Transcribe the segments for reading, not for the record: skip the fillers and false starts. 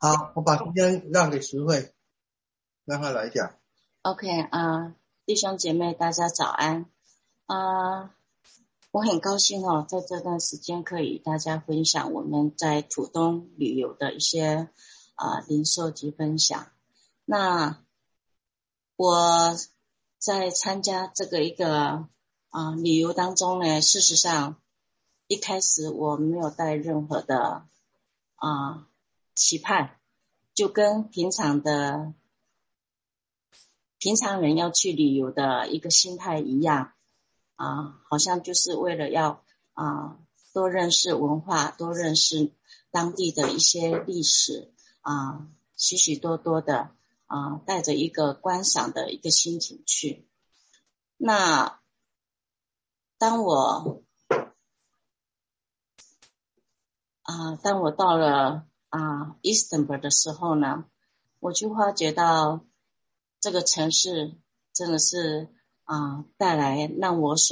好，我把时间让给石慧，让他来讲。 OK 弟兄姐妹大家早安我很高兴在这段时间可以与大家分享我们在土东旅游的一些领受及分享。那我在参加这个一个旅游当中呢，事实上一开始我没有带任何的期盼，就跟平常人要去旅游的一个心态一样好像就是为了要多认识文化，多认识当地的一些历史许许多多的带着一个观赏的一个心情去。那当我到了伊斯坦布尔的时候呢，我就发觉到这个城市真的是带来让我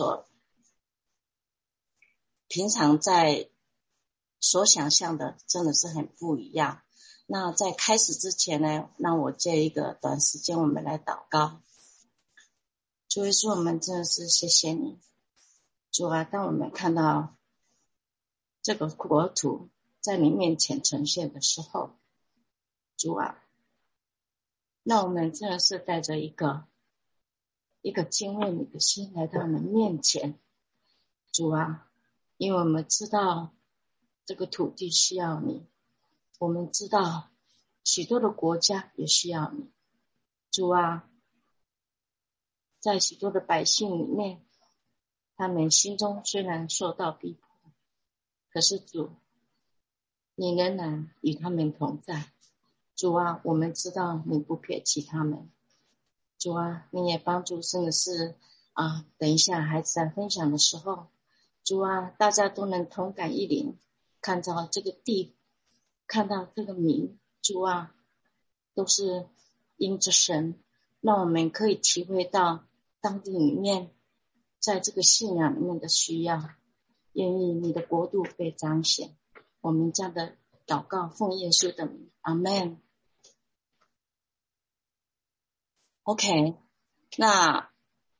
平常在所想象的真的是很不一样。那在开始之前呢，让我借一个短时间我们来祷告。主耶稣，我们真的是谢谢你，主啊，当我们看到这个国土在你面前呈现的时候，主啊，那我们真的是带着一个敬畏你的心来到你的面前。主啊，因为我们知道这个土地需要你，我们知道许多的国家也需要你。主啊，在许多的百姓里面，他们心中虽然受到逼迫，可是主，你仍然与他们同在。主啊，我们知道你不撇弃他们。主啊，你也帮助真的是等一下孩子在分享的时候，主啊，大家都能同感一灵，看到这个地，看到这个名，主啊，都是因着神，让我们可以体会到当地里面在这个信仰里面的需要，愿意你的国度被彰显。我们这样的祷告奉耶稣的名，阿们。 OK， 那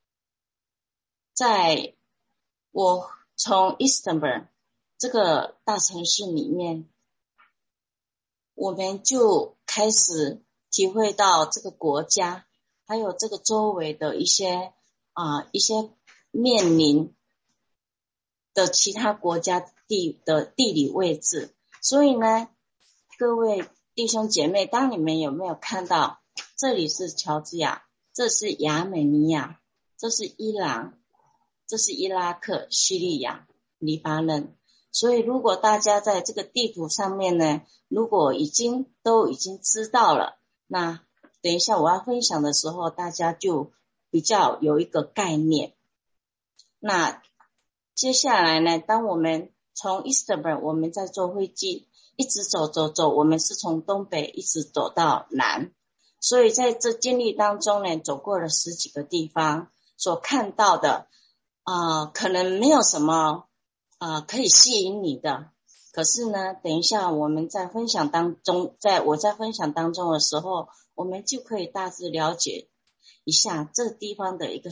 在我从伊斯坦布尔这个大城市里面，我们就开始体会到这个国家还有这个周围的一些面临的其他国家的地理位置。所以呢，各位弟兄姐妹，当你们有没有看到这里是乔治亚，这是亚美尼亚，这是伊朗，这是伊拉克、叙利亚、黎巴嫩。所以如果大家在这个地图上面呢，如果都已经知道了，那等一下我要分享的时候，大家就比较有一个概念。那接下来呢，当我们从伊斯坦布尔我们在坐飞机一直走，我们是从东北一直走到南，所以在这经历当中呢，走过了10几个地方，所看到的可能没有什么可以吸引你的，可是呢，等一下我们在分享当中，我在分享当中的时候，我们就可以大致了解一下这地方的一个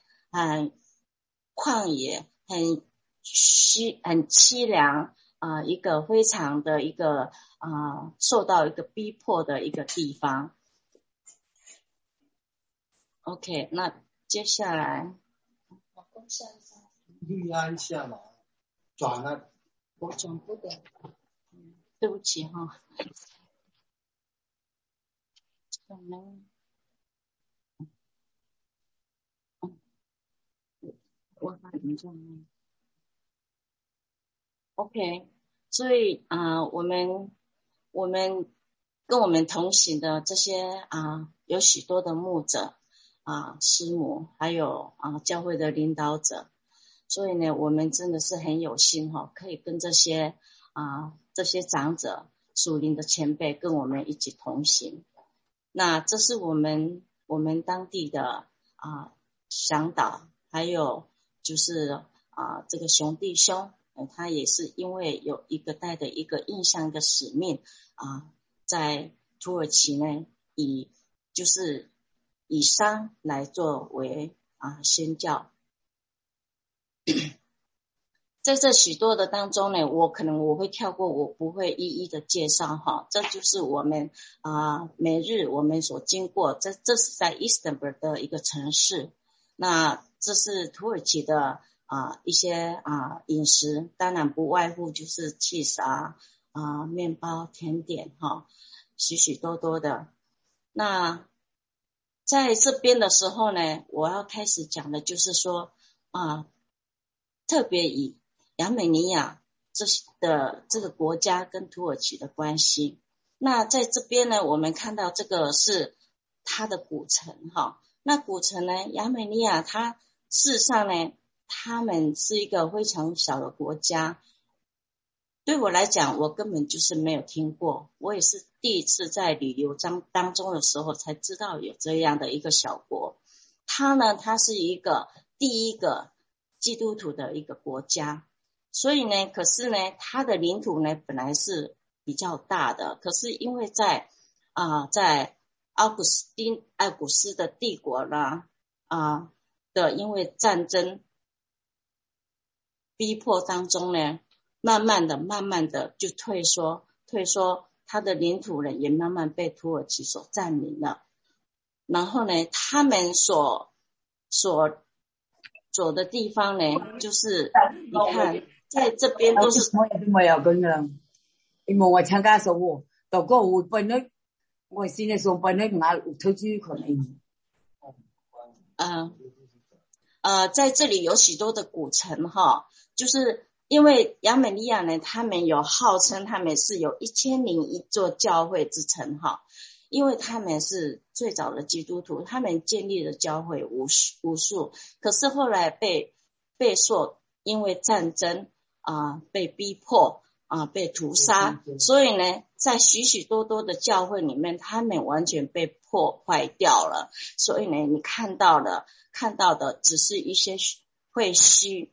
旷野，很凄凉一个非常的一个受到一个逼迫的一个地方。 OK， 那接下来绿安下来转了， 我转不了，对不起可能我把你这样 OK， 所以我们跟我们同行的这些有许多的牧者师母，还有教会的领导者，所以呢，我们真的是很有幸可以跟这些长者、属灵的前辈跟我们一起同行。那这是我们当地的向导，还有就是这个熊弟兄他也是因为有一个带的一个印象的使命在土耳其呢就是以商来作为宣教。在这许多的当中呢，我会跳过，我不会一一的介绍哈。这就是我们每日我们所经过，这是在伊斯坦布尔的一个城市。那这是土耳其的一些饮食，当然不外乎就是 cheese 面包、甜点哈，许许多多的。那在这边的时候呢，我要开始讲的就是说特别以亚美尼亚这个国家跟土耳其的关系。那在这边呢，我们看到这个是它的古城哈。那古城呢，亚美尼亚它事实上呢，他们是一个非常小的国家。对我来讲，我根本就是没有听过，我也是第一次在旅游当中的时候才知道有这样的一个小国。它是一个第一个基督徒的一个国家。所以呢，可是呢，它的领土呢本来是比较大的，可是因为在奥古斯的帝国呢因为战争逼迫当中呢，慢慢的就退缩，它的领土呢也慢慢被土耳其所占领了。然后呢，他们所走的地方呢，就是你看在这边都是我有講㗎，因為我參加咗喎，到個會變咗，我先係想變咗我有推薦可能。 在这里有许多的古城哈，就是因为亚美尼亚呢，他们有号称他们是有1001座教会之称哈，因为他们是最早的基督徒，他们建立了教会无数，可是后来被因为战争被逼迫被屠杀，所以呢，在许许多多的教会里面，他们完全被破坏掉了。所以呢，你看到的只是一些废墟。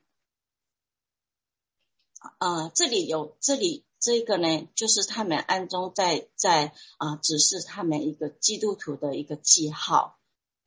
这个呢，就是他们暗中在指示他们一个基督徒的一个记号。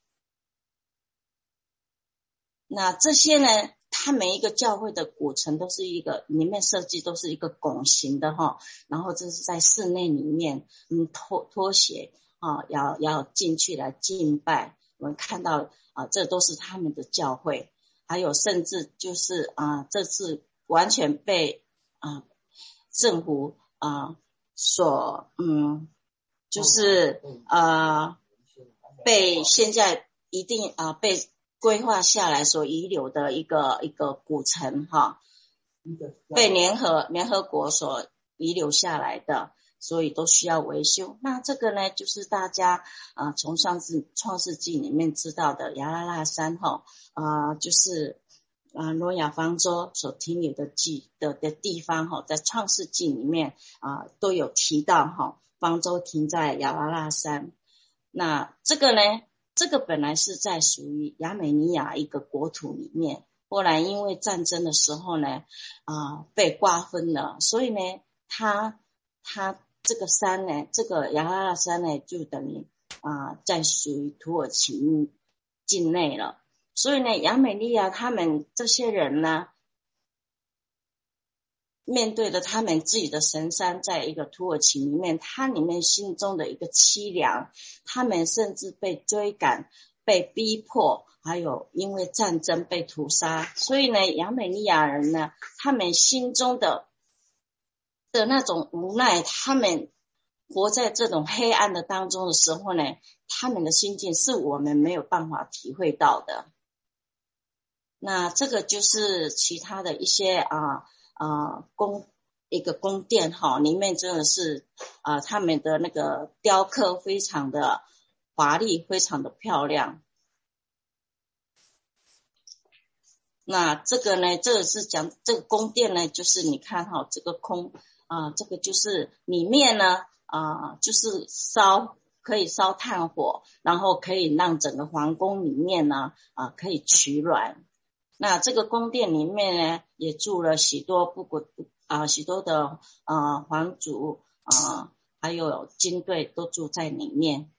那这些呢，它每一个教会的古城都是一个里面设计都是一个拱形的哈，然后这是在室内里面拖鞋要进去来敬拜。我们看到这都是他们的教会，还有甚至就是这次完全被政府就是被现在一定被规划下来所遗留的一个古城哈，被联合国所遗留下来的，所以都需要维修。那这个呢，就是大家从创世纪里面知道的亚拉腊山哈就是挪亚方舟所停留的地方哈，在创世纪里面都有提到哈，方舟停在亚拉腊山。那这个呢，这个本来是在属于亚美尼亚一个国土里面，后来因为战争的时候呢被瓜分了，所以呢它这个山呢，这个亚拉腊山呢，就等于在属于土耳其境内了。所以呢，亚美尼亚他们这些人呢，面对着他们自己的神山，在一个土耳其里面，他里面心中的一个凄凉，他们甚至被追赶、被逼迫，还有因为战争被屠杀。所以呢，亚美尼亚人呢，他们心中的那种无奈，他们活在这种黑暗的当中的时候呢，他们的心境是我们没有办法体会到的。那这个就是其他的一些一个宫殿哈，里面真的是他们的那个雕刻非常的华丽，非常的漂亮。那这个呢，这个是讲这个宫殿呢，就是你看哈，这个这个就是里面呢就是可以烧炭火，然后可以让整个皇宫里面呢可以取暖。那这个宫殿里面呢，也住了许多的皇族还有军队都住在里面。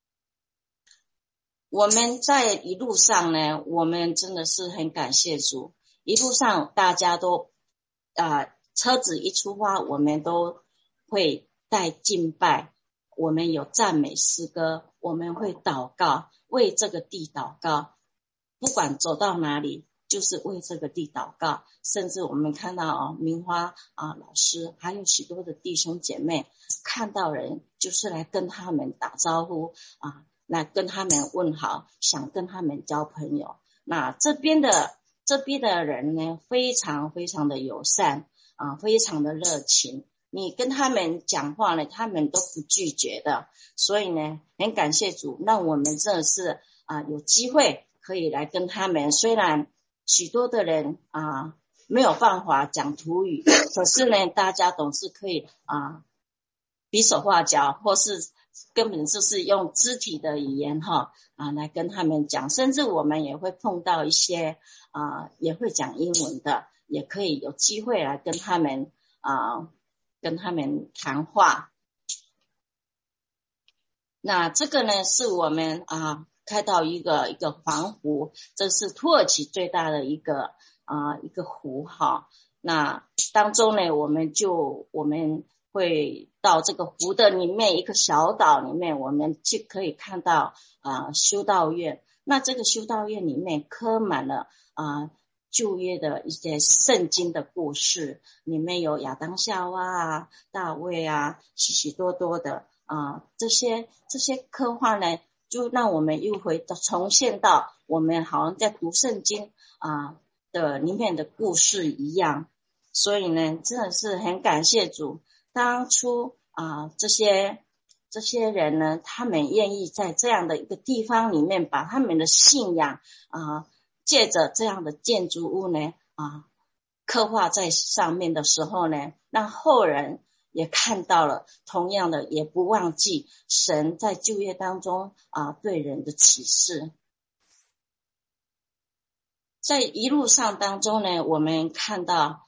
我们在一路上呢，我们真的是很感谢主，一路上大家都车子一出发，我们都会带敬拜，我们有赞美诗歌，我们会祷告，为这个地祷告，不管走到哪里就是为这个地祷告。甚至我们看到明花老师还有许多的弟兄姐妹，看到人就是来跟他们打招呼来跟他们问好，想跟他们交朋友。那这边的人呢，非常非常的友善非常的热情，你跟他们讲话呢，他们都不拒绝的。所以呢，很感谢主，让我们真的是有机会可以来跟他们，虽然许多的人没有办法讲土语，可是呢，大家总是可以比手画脚，或是根本就是用肢体的语言来跟他们讲。甚至我们也会碰到一些也会讲英文的，也可以有机会来跟他们谈话。那这个呢，是我们开到一个环湖，这是土耳其最大的一个湖那当中呢，我们会到这个湖的里面一个小岛里面，我们就可以看到修道院。那这个修道院里面刻满了旧约的一些圣经的故事，里面有亚当夏娃大卫许许多多的这些刻画呢，就让我们又重现到我们好像在读圣经的里面的故事一样。所以呢，真的是很感谢主，当初这些人呢，他们愿意在这样的一个地方里面，把他们的信仰借着这样的建筑物呢刻画在上面的时候呢，让后人也看到了，同样的也不忘记神在旧约当中对人的启示。在一路上当中呢，我们看到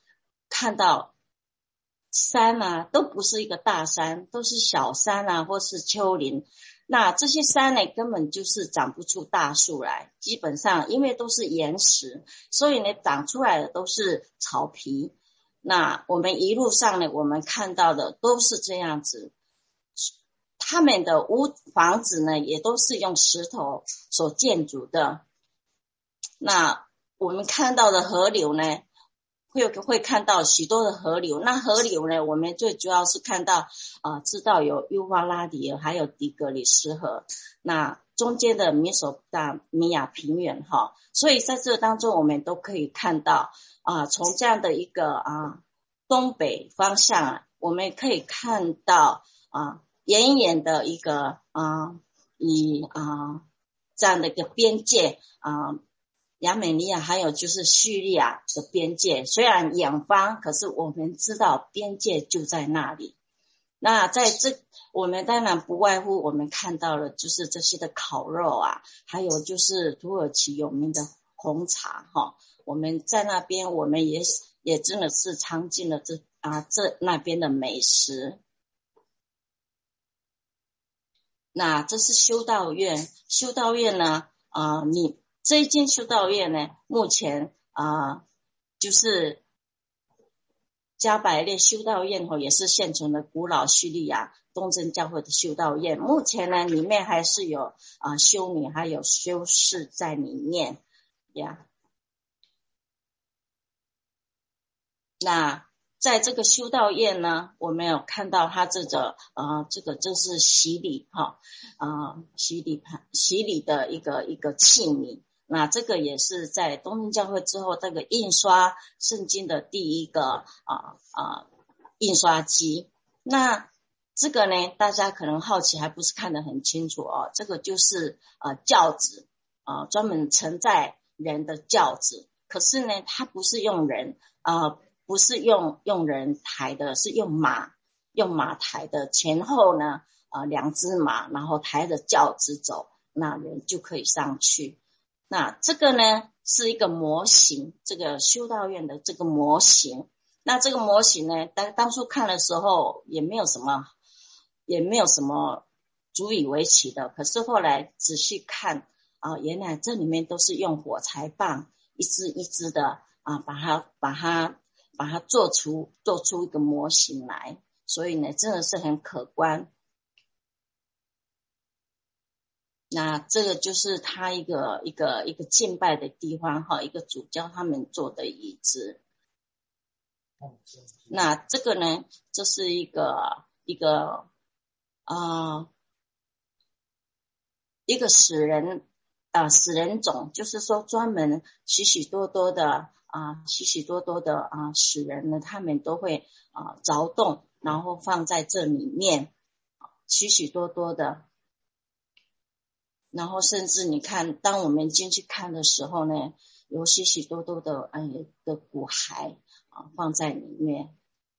山都不是一个大山，都是小山或是丘陵。那这些山呢，根本就是长不出大树来，基本上因为都是岩石，所以呢长出来的都是草皮。那我们一路上呢，我们看到的都是这样子，他们的房子呢也都是用石头所建筑的。那我们看到的河流呢，会看到许多的河流。那河流呢，我们最主要是看到知道有幼发拉底河还有底格里斯河，那中间的米索不达米亚平原所以在这当中我们都可以看到从这样的一个东北方向我们可以看到远远的一个这样的一个边界亚美尼亚还有就是叙利亚的边界，虽然远方，可是我们知道边界就在那里。那在我们当然不外乎我们看到了就是这些的烤肉还有就是土耳其有名的红茶我们在那边我们也真的是尝尽了那边的美食。那这是修道院呢这一间修道院呢，目前就是加百列修道院也是现存的古老叙利亚东正教会的修道院。目前呢，里面还是有修女还有修士在里面那在这个修道院呢，我们有看到它这个就是洗礼洗礼的一个器皿。那这个也是在东正教会之后，这个印刷圣经的第一个印刷机。那这个呢，大家可能好奇还不是看得很清楚这个就是轿子专门承载人的轿子。可是呢，它不是用人不是用人抬的，是用马抬的，前后呢两只马，然后抬着轿子走，那人就可以上去。那这个呢是一个模型，这个修道院的这个模型。那这个模型呢，当初看的时候也没有什么也没有什么足以为奇的。可是后来仔细看原来这里面都是用火柴棒一支一支的把它做出一个模型来，所以呢真的是很可观。那这个就是他一个敬拜的地方一个主教他们做的椅子。那这个呢，这是一个死人种，就是说专门许许多多的死人呢，他们都会凿洞，然后放在这里面，许许多多的。然后甚至你看，当我们进去看的时候呢，有许许多多的骨骸放在里面。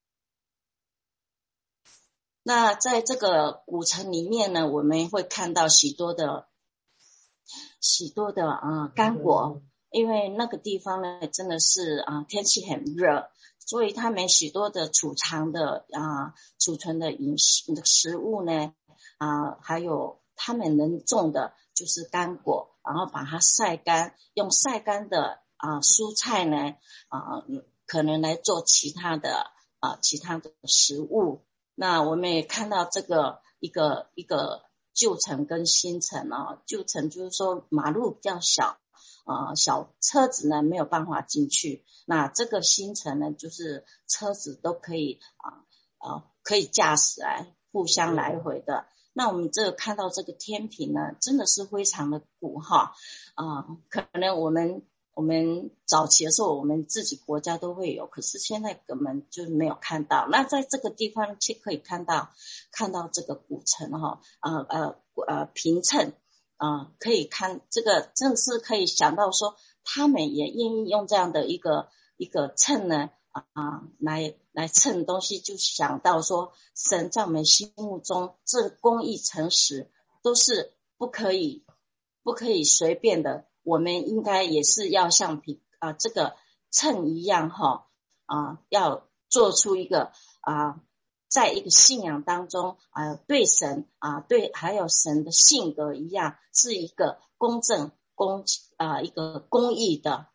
那在这个古城里面呢，我们会看到许多的干果，因为那个地方呢真的是天气很热，所以他们许多的储存的食物呢还有他们能种的就是干果，然后把它晒干，用晒干的蔬菜呢可能来做其他的食物。那我们也看到这个一个旧城跟新城旧城就是说马路比较小小车子呢没有办法进去，那这个新城呢就是车子都可以可以驾驶来互相来回的。那我们这个看到这个天平呢真的是非常的古可能我们早期的时候我们自己国家都会有，可是现在根本就没有看到。那在这个地方却可以看到这个古城平秤可以看这个真的是可以想到说他们也愿意用这样的一个秤呢来称东西，就想到说神在我们心目中这公义诚实都是不可以随便的，我们应该也是要像这个秤一样要做出一个在一个信仰当中对神对还有神的性格一样，是一个公正一个公义的。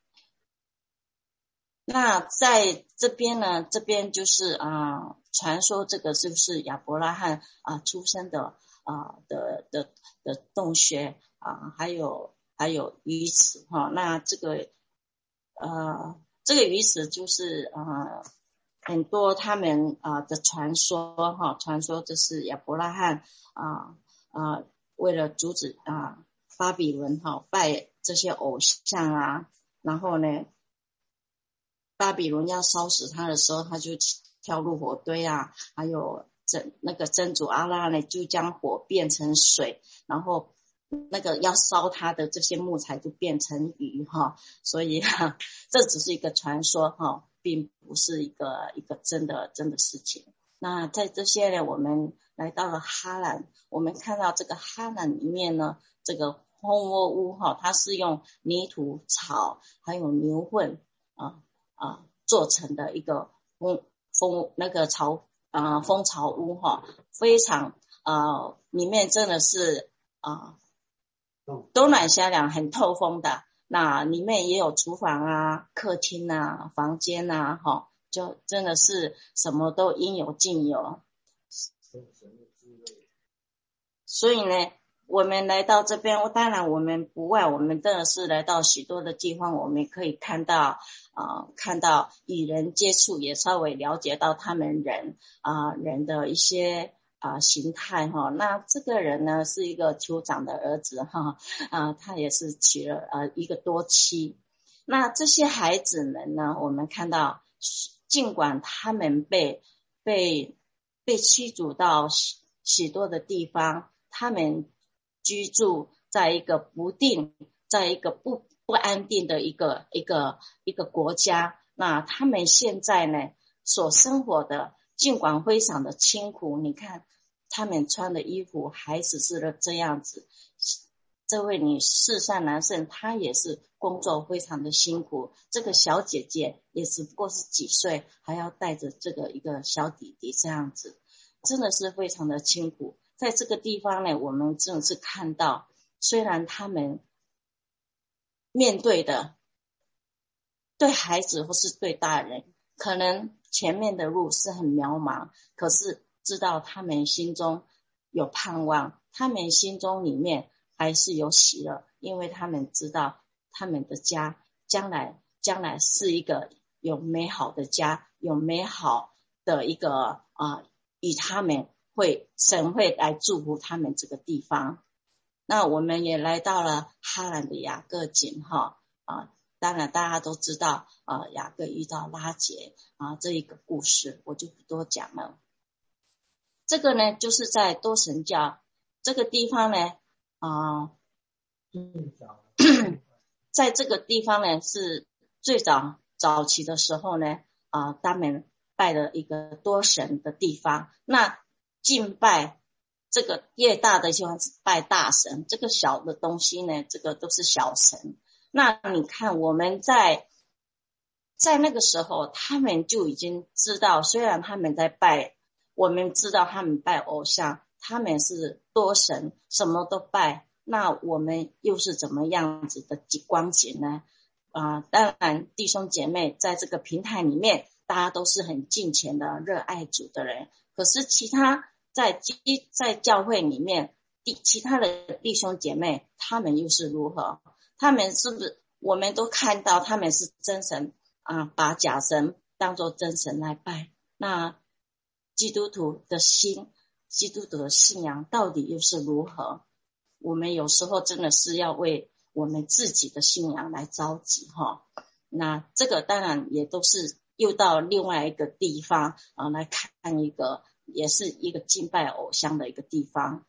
那在这边呢，这边就是传说这个是不是亚伯拉罕出生的洞穴还有鱼池那这个鱼池就是很多他们的传说传说这是亚伯拉罕为了阻止巴比伦拜这些偶像然后呢巴比伦要烧死他的时候，他就跳入火堆还有那个真主阿拉呢就将火变成水，然后那个要烧他的这些木材就变成鱼所以这只是一个传说并不是一个真的事情。那在这些呢，我们来到了哈兰，我们看到这个哈兰里面呢，这个蜂窝屋它是用泥土、草还有牛粪做成的一个蜂巢屋非常里面真的是冬暖夏凉，很透风的。那里面也有厨房客厅房间就真的是什么都应有尽有。所以呢我们来到这边，当然我们不外，我们真的是来到许多的地方，我们可以看到与人接触，也稍微了解到他们人的一些形态那这个人呢是一个酋长的儿子他也是娶了一个多妻。那这些孩子们呢，我们看到尽管他们被驱逐到许多的地方，他们居住在一个不定，在一个不安定的一个国家。那他们现在呢所生活的尽管非常的清苦，你看他们穿的衣服还只是这样子。这位女士善男圣她也是工作非常的辛苦，这个小姐姐也只不过是几岁，还要带着这个一个小弟弟这样子。 真的是非常的辛苦。在这个地方呢，我们真的是看到，虽然他们面对的对孩子或是对大人，可能前面的路是很渺茫，可是知道他们心中有盼望，他们心中里面还是有喜乐，因为他们知道他们的家将来是一个有美好的家，有美好的一个与他们神会来祝福他们这个地方。那我们也来到了哈兰的雅各井当然大家都知道雅各遇到拉结这一个故事，我就不多讲了。这个呢就是在多神教这个地方呢在这个地方呢是最早期的时候呢他们拜的一个多神的地方。那敬拜这个越大的地方是拜大神，这个小的东西呢这个都是小神。那你看我们在那个时候他们就已经知道，虽然他们在拜，我们知道他们拜偶像，他们是多神，什么都拜，那我们又是怎么样子的光景呢？当然弟兄姐妹在这个平台里面大家都是很敬虔的热爱主的人，可是其他在教会里面其他的弟兄姐妹他们又是如何？他们是不是我们都看到他们是真神把假神当作真神来拜？那基督徒的心，基督徒的信仰到底又是如何？我们有时候真的是要为我们自己的信仰来着急那这个当然也都是又到另外一个地方来看一个，也是一个敬拜偶像的一个地方。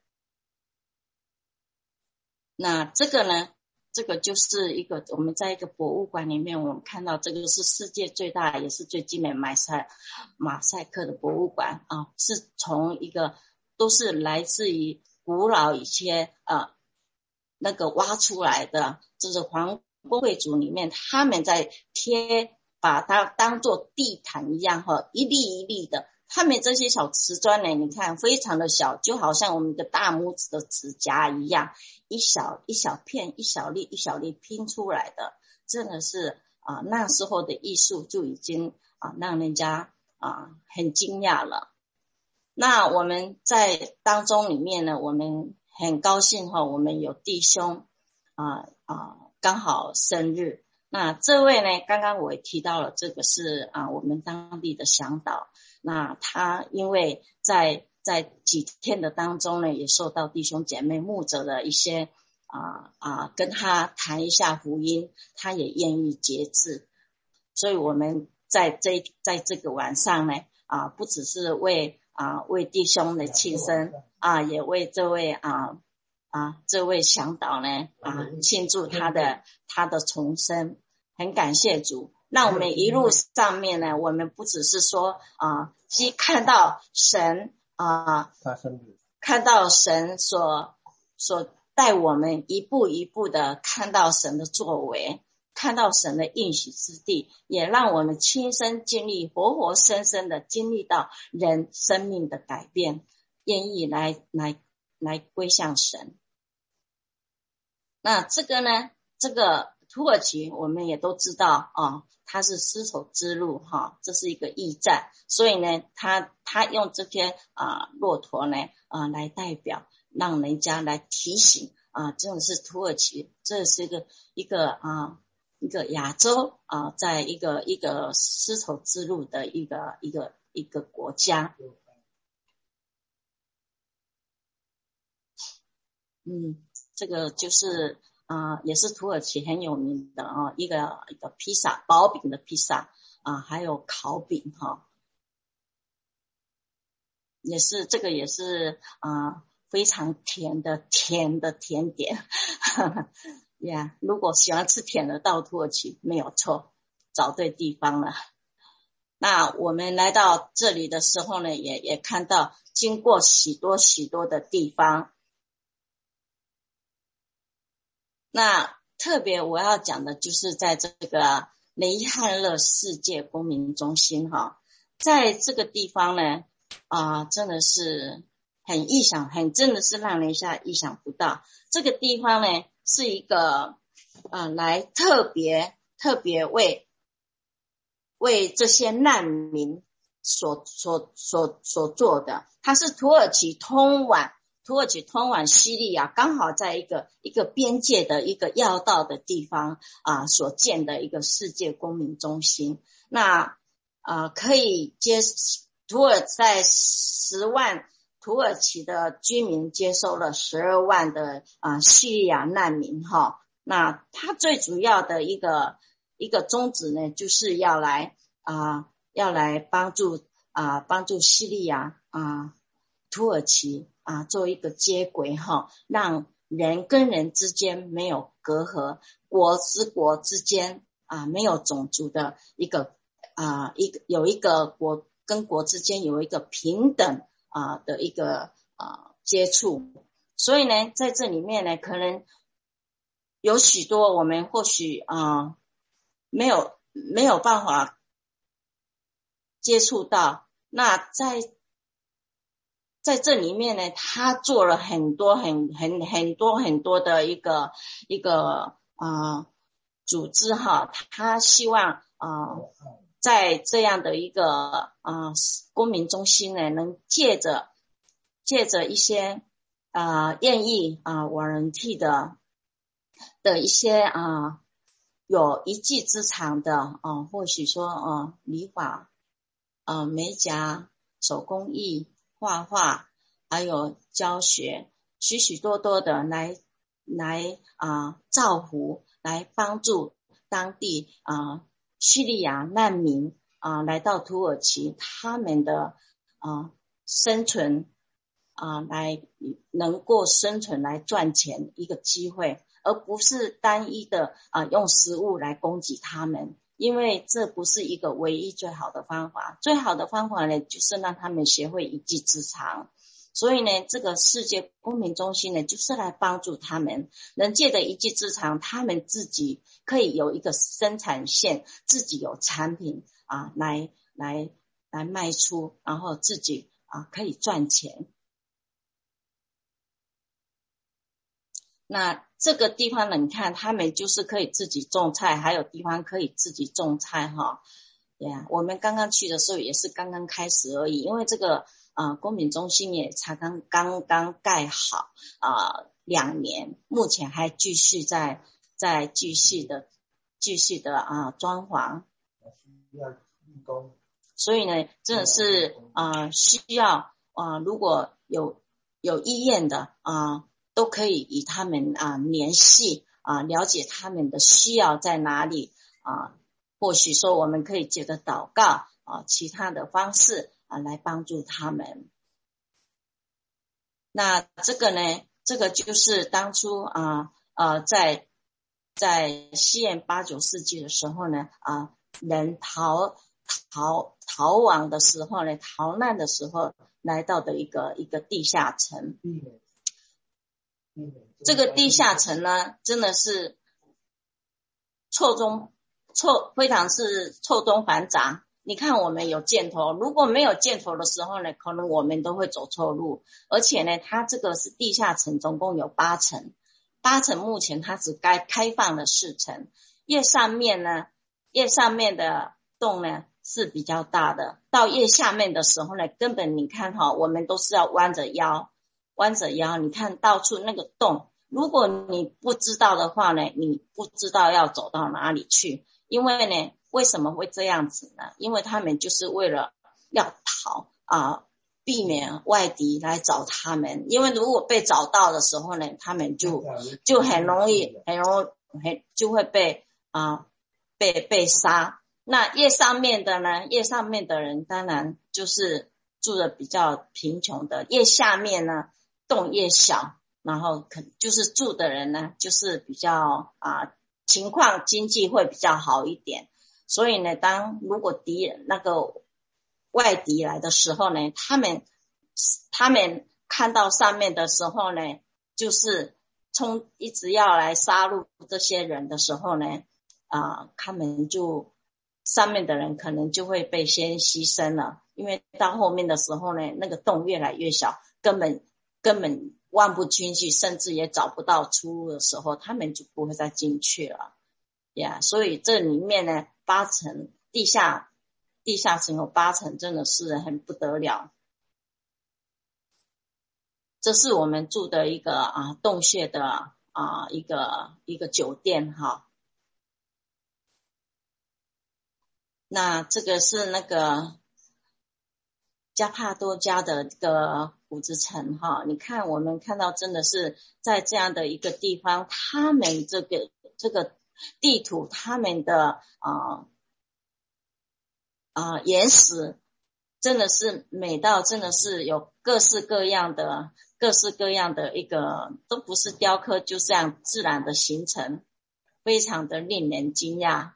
那这个呢，这个就是一个我们在一个博物馆里面，我们看到这个是世界最大也是最精美马赛克的博物馆是从一个都是来自于古老一些那个挖出来的，就是皇宫贵族里面他们在把它当作地毯一样一粒一粒的，他们这些小瓷砖呢，你看非常的小，就好像我们的大拇指的指甲一样，一小片一小粒一小粒拼出来的，真的是那时候的艺术就已经让人家很惊讶了。那我们在当中里面呢，我们很高兴我们有弟兄刚好生日。那这位呢，刚刚我也提到了，这个是我们当地的向导。那他因为在几天的当中呢，也受到弟兄姐妹牧者的一些跟他谈一下福音，他也愿意节制。所以我们在这个晚上呢不只是为弟兄的庆生也为这位这位向导呢庆祝他的重生。很感谢主。那我们一路上面呢，我们不只是说看到神看到神所带我们一步一步的看到神的作为，看到神的应许之地，也让我们亲身经历活活生生的经历到人生命的改变，愿意来归向神。那这个呢，这个土耳其我们也都知道它是丝绸之路这是一个驿站，所以呢他用这些骆驼呢来代表，让人家来提醒真的是土耳其，这是一个亚洲在一个丝绸之路的一个国家。这个就是也是土耳其很有名的一个披萨，薄饼的披萨还有烤饼也是这个也是非常甜的甜点如果喜欢吃甜的到土耳其没有错，找对地方了。那我们来到这里的时候呢，也看到经过许多的地方。那特别我要讲的就是在这个雷汉勒世界公民中心在这个地方呢真的是很意想，真的是让人意想不到。这个地方呢是一个来特别为这些难民所做的。它是土耳其通往叙利亚，刚好在一个边界的一个要道的地方所建的一个世界公民中心。那可以在10万土耳其的居民接收了12万的叙利亚难民哈。那它最主要的一个宗旨呢，就是要来帮助叙利亚土耳其做一个接轨哈，让人跟人之间没有隔阂，国之间没有种族的有一个国跟国之间有一个平等的一个接触。所以呢，在这里面呢，可能有许多我们或许没有办法接触到。那在这里面呢，他做了很多的一个组织哈，他希望在这样的一个公民中心呢，能借着一些愿意volunteer的一些有一技之长的或许说理发美甲、手工艺、画画，还有教学，许许多多的来造福，来帮助当地叙利亚难民来到土耳其，他们的生存来能够生存来赚钱一个机会，而不是单一的用食物来供给他们。因为这不是一个唯一最好的方法，最好的方法呢，就是让他们学会一技之长。所以呢，这个世界公民中心呢，就是来帮助他们，能借着一技之长，他们自己可以有一个生产线，自己有产品来卖出，然后自己可以赚钱。那这个地方呢，你看他们就是可以自己种菜，还有地方可以自己种菜哈。我们刚刚去的时候也是刚刚开始而已，因为这个公民中心也才刚刚盖好2年，目前还继续在继续的装潢。所以呢，真的是需要如果有意愿的都可以与他们联系了解他们的需要在哪里或许说我们可以借着祷告其他的方式来帮助他们。那这个呢，这个就是当初在西元8、9世纪的时候呢人逃亡的时候呢，逃难的时候来到的一个地下城。这个地下城呢，真的是非常是错综繁杂。你看我们有箭头，如果没有箭头的时候呢，可能我们都会走错路。而且呢，它这个是地下城，总共有8层，8层目前它只开放了4层。越上面的洞呢是比较大的，到越下面的时候呢，根本你看我们都是要弯着腰，你看到处那个洞，如果你不知道的话呢，你不知道要走到哪里去。因为呢，为什么会这样子呢？因为他们就是为了要逃避免外敌来找他们。因为如果被找到的时候呢，他们就很容易就会被杀。那越上面的人当然就是住的比较贫穷的，越下面呢洞越小，然后就是住的人呢就是比较情况经济会比较好一点。所以呢，如果那个外敌来的时候呢，他们看到上面的时候呢，就是一直要来杀戮这些人的时候呢他们就上面的人可能就会被先牺牲了，因为到后面的时候呢，那个洞越来越小，根本万不进去，甚至也找不到出路的时候，他们就不会再进去了呀。所以这里面呢，8层地下层有8层，真的是很不得了。这是我们住的一个洞穴的一个酒店哈。那这个是那个加帕多加的这个谷子城哈，你看我们看到真的是在这样的一个地方，他们这个地图，他们的岩石真的是美到真的是有各式各样的一个，都不是雕刻，就这样自然的形成，非常的令人惊讶。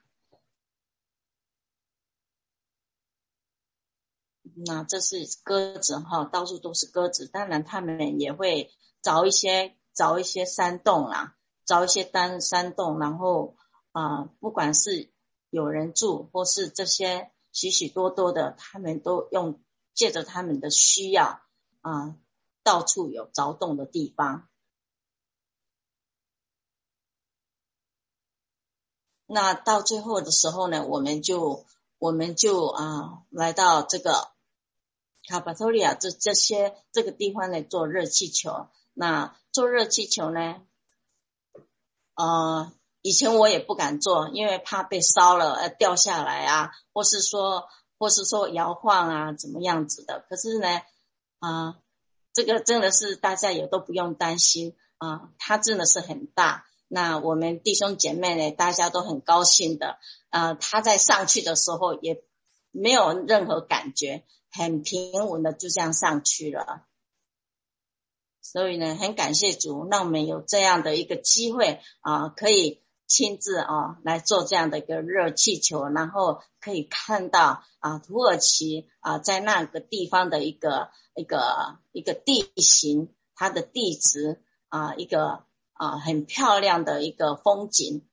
那这是鸽子哈，到处都是鸽子，当然他们也会找一些山洞啦，找一些山洞，然后不管是有人住或是这些许许多多的，他们都借着他们的需要到处有凿洞的地方。那到最后的时候呢，我们就来到这个卡帕多利亚这个地方呢做热气球。那做热气球呢以前我也不敢做，因为怕被烧了掉下来或是说摇晃怎么样子的。可是呢这个真的是大家也都不用担心它真的是很大。那我们弟兄姐妹呢，大家都很高兴的他在上去的时候也没有任何感觉，很平稳的就这样上去了。所以呢，很感谢主，让我们有这样的一个机会可以亲自来做这样的一个热气球，然后可以看到土耳其在那个地方的一个地形，它的地质一个很漂亮的一个风景。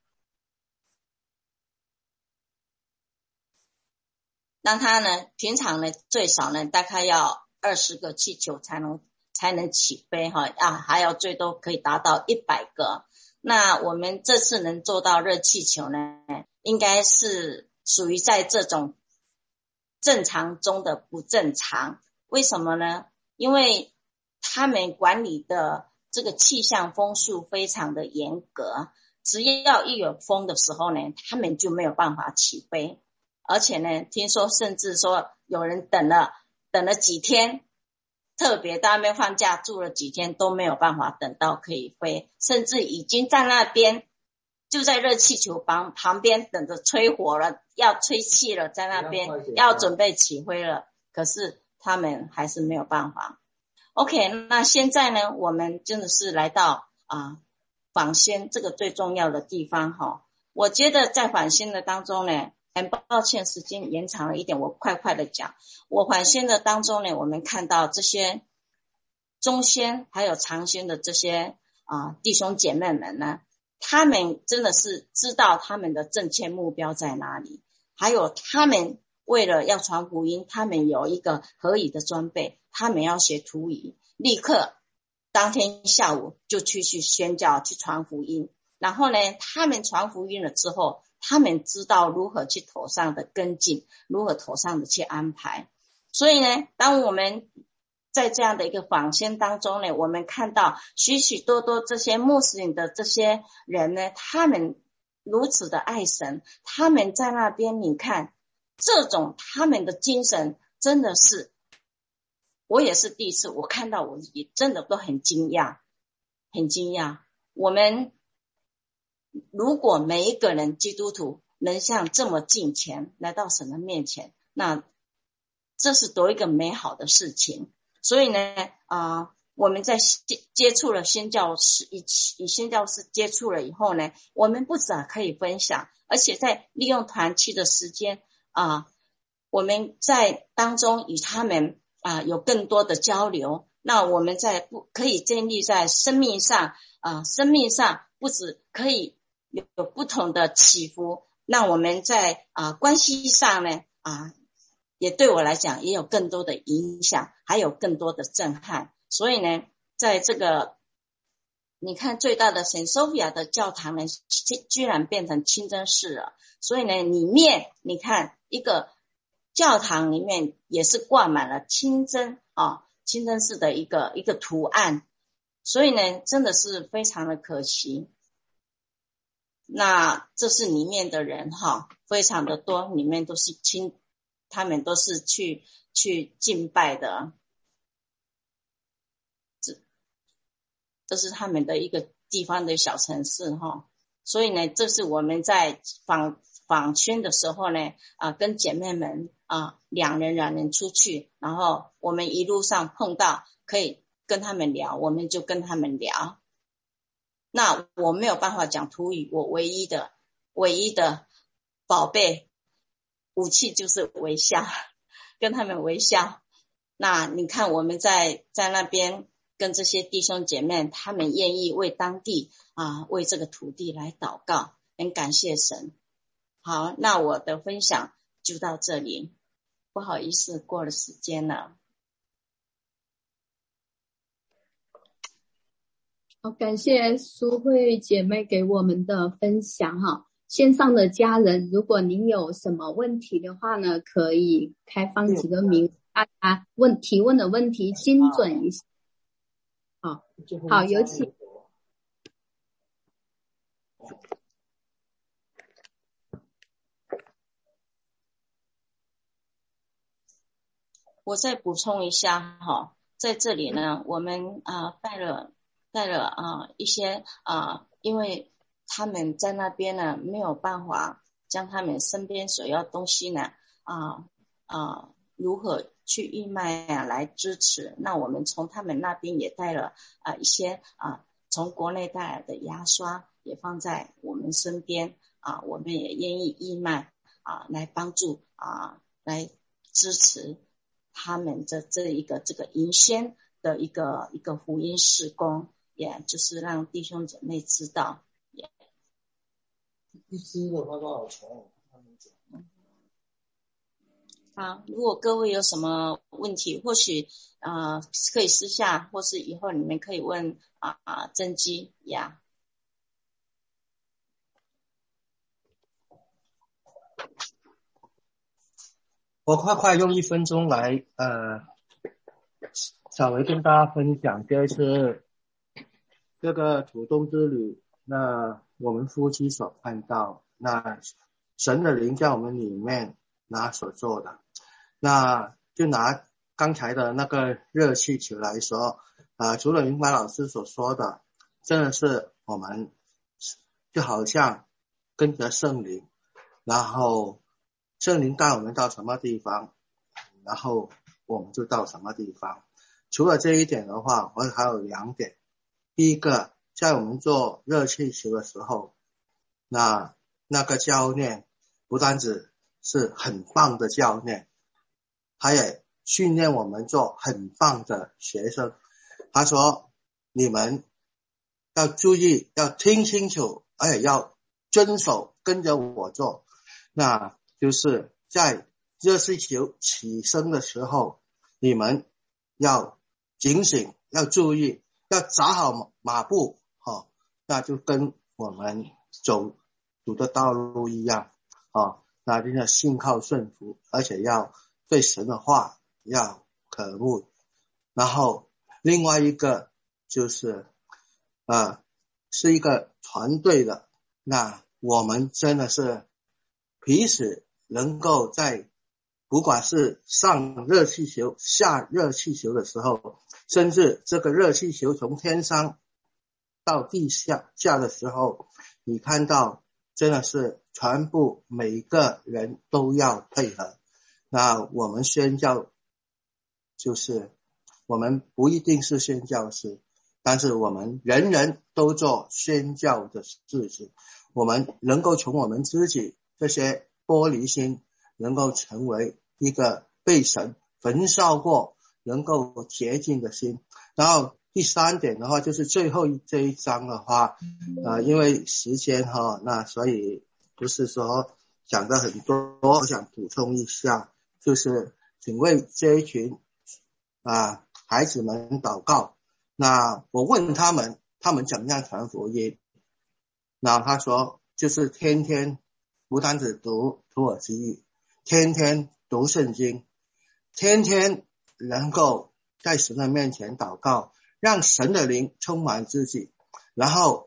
那它呢，平常呢最少呢大概要20个气球才能起飞还要最多可以达到100个。那我们这次能做到热气球呢，应该是属于在这种正常中的不正常。为什么呢？因为他们管理的这个气象风速非常的严格，只要一有风的时候呢，他们就没有办法起飞。而且呢，听说甚至说有人等了几天，特别在那边放假住了几天都没有办法等到可以飞，甚至已经在那边就在热气球旁边等着吹火了，要吹气了，在那边要准备起飞了，可是他们还是没有办法。OK， 那现在呢，我们真的是来到访仙这个最重要的地方我觉得在访仙的当中呢，很抱歉时间延长了一点，我快的讲。我访仙的当中呢，我们看到这些中仙还有长仙的这些弟兄姐妹们呢，他们真的是知道他们的正确目标在哪里，还有他们为了要传福音，他们有一个合宜的装备，他们要学土语，立刻当天下午就去宣教，去传福音。然后呢，他们传福音了之后，他们知道如何去妥善的跟进，如何妥善的去安排。所以呢，当我们在这样的一个访仙当中呢，我们看到许许多多这些穆斯林的这些人呢，他们如此的爱神，他们在那边你看这种他们的精神真的是，我也是第一次我看到，我也真的都很惊讶。我们如果每一个人基督徒能像这么敬虔来到神的面前，那这是多一个美好的事情。所以呢我们在接触了宣教士，与宣教士接触了以后呢，我们不只可以分享，而且在利用团契的时间我们在当中与他们有更多的交流。那我们可以建立在生命上不止可以有不同的起伏， 那我们在关系上呢也对我来讲也有更多的影响，还有更多的震撼。所以呢，在这个你看最大的圣索菲亚的教堂呢，居然变成清真寺了。所以呢，里面你看一个教堂里面也是挂满了清真寺的一个图案。所以呢，真的是非常的可惜。那这是里面的人非常的多，里面都是他们都是去敬拜的，这是他们的一个地方的小城市所以呢，这是我们在访宣的时候呢跟姐妹们两人出去，然后我们一路上碰到可以跟他们聊，我们就跟他们聊。那我没有办法讲土语，我唯一的宝贝武器就是微笑，跟他们微笑。那你看我们在那边跟这些弟兄姐妹，他们愿意为当地为这个土地来祷告，很感谢神。好，那我的分享就到这里，不好意思过了时间了。 好，感谢淑慧姐妹给我们的分享线上的家人，如果您有什么问题的话呢，可以开放几个名大家提问的问题精准一下。好，有请。 我再补充一下在这里呢，我们带了一些因为他们在那边呢没有办法将他们身边所要东西呢如何去义卖来支持。那我们从他们那边也带了一些从国内带来的牙刷也放在我们身边我们也愿意义卖来帮助来支持他们的这个迎宣的一个福音事工，也就是让弟兄姐妹知道。 一支的话多少钱？ 好，如果各位有什么问题，或许可以私下，或是以后你们可以问真基呀。 我快用1分钟来稍微跟大家分享这一次这个土东之旅，那我们夫妻所看到，那神的灵在我们里面所做的。那就拿刚才的那个热气球来说除了明白老师所说的，真的是我们就好像跟着圣灵，然后圣灵带我们到什么地方，然后我们就到什么地方。除了这一点的话，我还有2点。第一个，在我们做热气球的时候，那个教练不单只是很棒的教练，他也训练我们做很棒的学生。他说你们要注意，要听清楚，而且要遵守，跟着我做。那就是在热气球起升的时候，你们要警醒，要注意，要扎好马步那就跟我们走主的道路一样那就要信靠顺服，而且要对神的话要渴慕。然后另外一个就是是一个团队的，那我们真的是彼此能够在不管是上热气球下热气球的时候，甚至这个热气球从天上到地下的时候，你看到真的是全部每个人都要配合。那我们宣教就是我们不一定是宣教师，但是我们人人都做宣教的事情。我们能够从我们自己这些玻璃心能够成为一个被神焚烧过能够洁净的心。然后第3点的话，就是最后这一章的话因为时间那所以不是说讲的很多，我想补充一下，就是请为这一群孩子们祷告。那我问他们怎么样传福音，那他说就是天天不单只读土耳其语，天天读圣经，天天能够在神的面前祷告，让神的灵充满自己。然后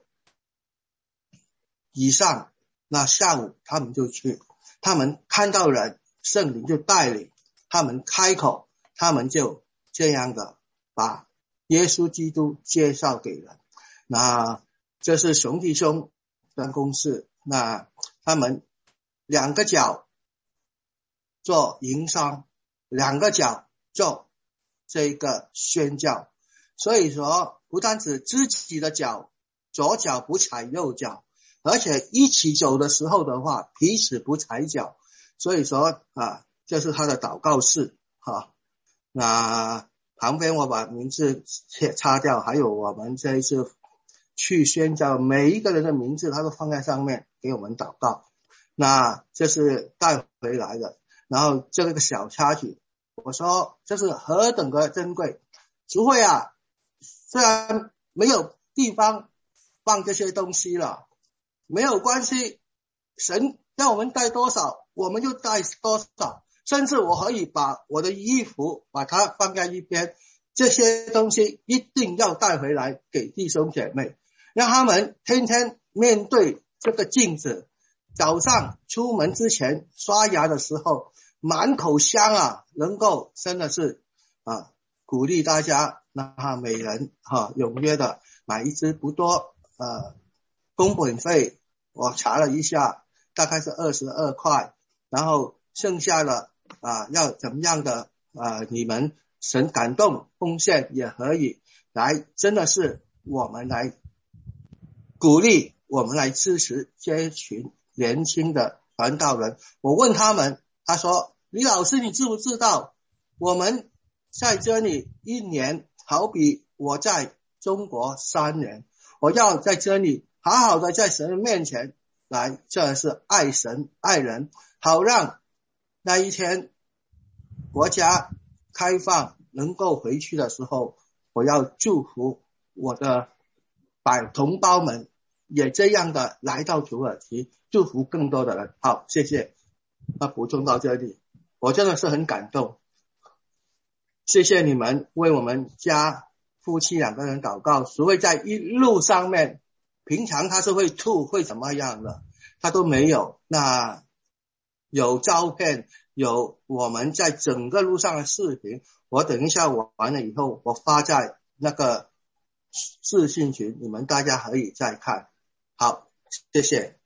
以上那下午他们就去，他们看到人，圣灵就带领他们开口，他们就这样的把耶稣基督介绍给人。那这是熊弟兄的公事，那他们两个脚做营商，两个脚做这个宣教。所以说不单指自己的脚，左脚不踩右脚，而且一起走的时候的话，彼此不踩脚。所以说这是他的祷告式那旁边我把名字擦掉，还有我们这一次去宣教每一个人的名字他都放在上面给我们祷告。那这是带回来的。然后这个小插曲，我说这是何等的珍贵。主会虽然没有地方放这些东西了，没有关系，神让我们带多少我们就带多少，甚至我可以把我的衣服把它放在一边，这些东西一定要带回来给弟兄姐妹，让他们天天面对这个镜子，早上出门之前刷牙的时候满口香能够真的是鼓励大家，那每人踊跃的买一支不多，工本费我查了一下大概是22块，然后剩下的要怎么样的你们神感动奉献也可以来，真的是我们来鼓励，我们来支持这群年轻的传道人。我问他们，他说李老师你知不知道我们在这里1年好比我在中国3年，我要在这里好好的在神的面前来，这是爱神爱人，好让那一天国家开放能够回去的时候，我要祝福我的同胞们也这样的来到土耳其，祝福更多的人。好，谢谢。补充到这里，我真的是很感动，谢谢你们为我们家夫妻2个人祷告。所谓在一路上面平常他是会吐会怎么样的，他都没有。那有照片，有我们在整个路上的视频，我等一下我完了以后我发在那个视讯群，你们大家可以再看。好，谢谢。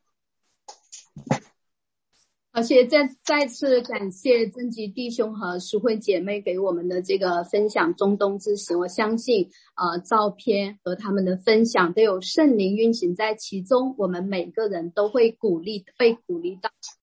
而且再次感谢真吉弟兄和淑慧姐妹给我们的这个分享中东之行。我相信照片和他们的分享都有圣灵运行在其中，我们每个人都会被鼓励到